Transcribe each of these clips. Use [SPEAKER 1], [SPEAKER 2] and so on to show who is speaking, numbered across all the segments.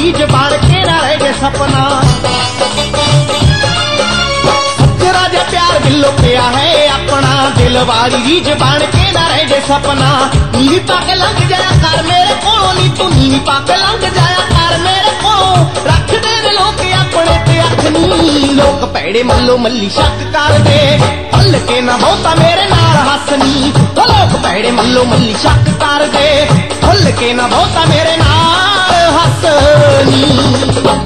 [SPEAKER 1] रीज बन के ना रह गए सपना। राजा प्यार दिलों पिया है अपना, दिल वाली रीज बन के ना रह गए सपना। नीवी पाके लंघ जाया कर मेरे कोलों नी तू, नीवी पाके लंघ जाया कर मेरे कोलों। रख दे लोग अपने ते अख नी, लोग भैड़े मल्लो मल्ली शक कर दे, भुल के ना बहुता मेरे नाल हसनी। लोग भैड़े मल्लो मल्ली शक कर दे, भुल के ना बहुता मेरे नाल हसनी।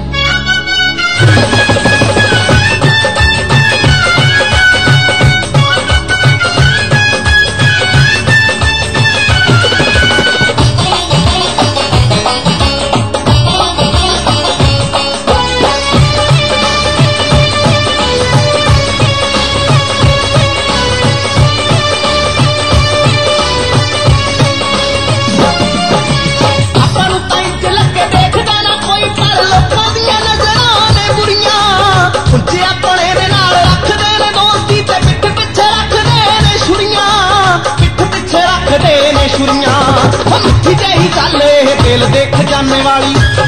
[SPEAKER 1] दिल देख जाने वाली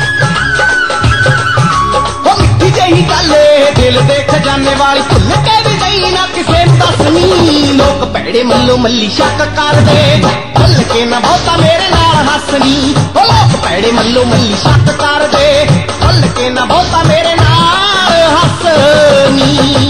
[SPEAKER 1] मिठी जही गल, दिल देख जाने वाली, भुल के भी नहीं ना किसे दसनी। लोग भैड़े मल्लो मल्ली शक कर दे, भुल के ना बहुता मेरे नाल हसनी। लोग भैड़े मल्लो मल्ली शक कर दे, भुल के ना बहुता मेरे नाल हसनी।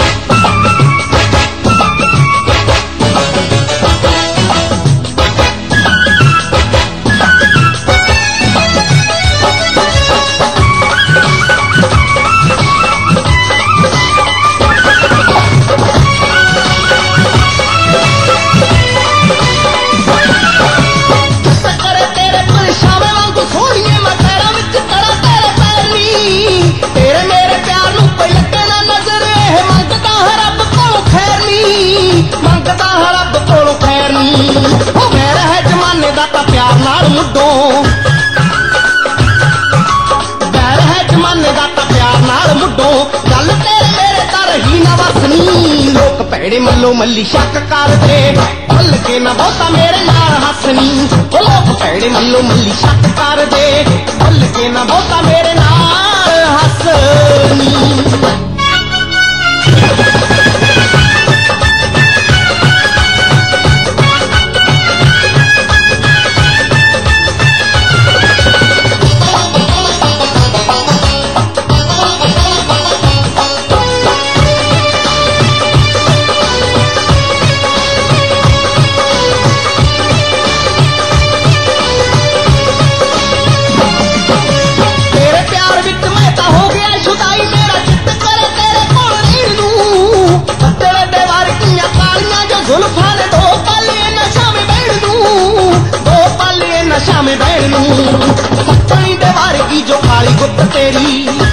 [SPEAKER 1] प्यार नाल मुड्डो बैर है जमाने दा तां प्यार नाल मुड्डो, गल तेरे मेरे तां रही ना वसनी। लोग भैड़े मल्लो मल्ली शक कर दे, भुल के ना बहुता मेरे नाल हसनी। लोग भैड़े मल्लो मल्ली शक कर दे, भुल के ना बहुता मेरे नाल हसनी। में बैठ लूं अपनी दीवार की जो काली गुत्त तेरी,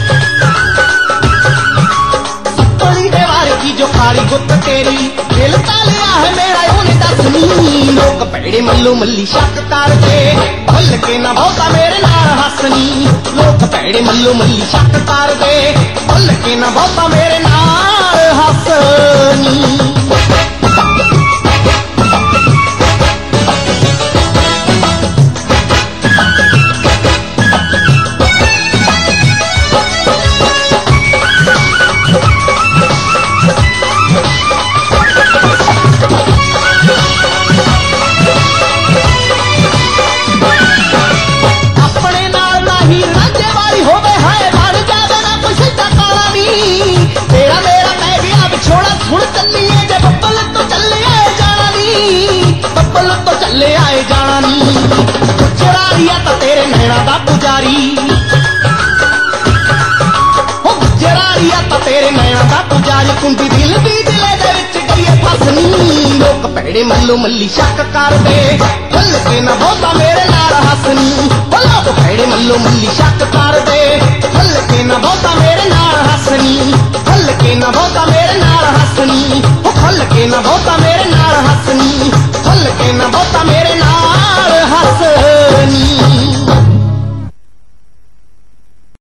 [SPEAKER 1] अपनी दीवार की जो काली गुत्त तेरी, दिल तालिया है मेरा उन्हें दसनी। लोग भैड़े मल्लो मल्ली शक कर दे, भुल के ना बहुता मेरे नाल हसनी। लोग भैड़े मल्लो मल्ली शक कर दे, भुल के ना बहुता मेरे नाल हसनी। कुंडी दिल दी दिले दे विच गई फसनी। लोग भैड़े मल्लो मल्ली शक कर दे, भुल के ना बहुता मेरे नाल हसनी। लोग भैड़े मल्लो मल्ली शक कर दे, भुल के ना बहुता मेरे नाल हसनी। भुल के ना बहुता मेरे नाल हसनी, भुल के ना बहुता मेरे नाल हसनी, भुल के ना बहुता मेरे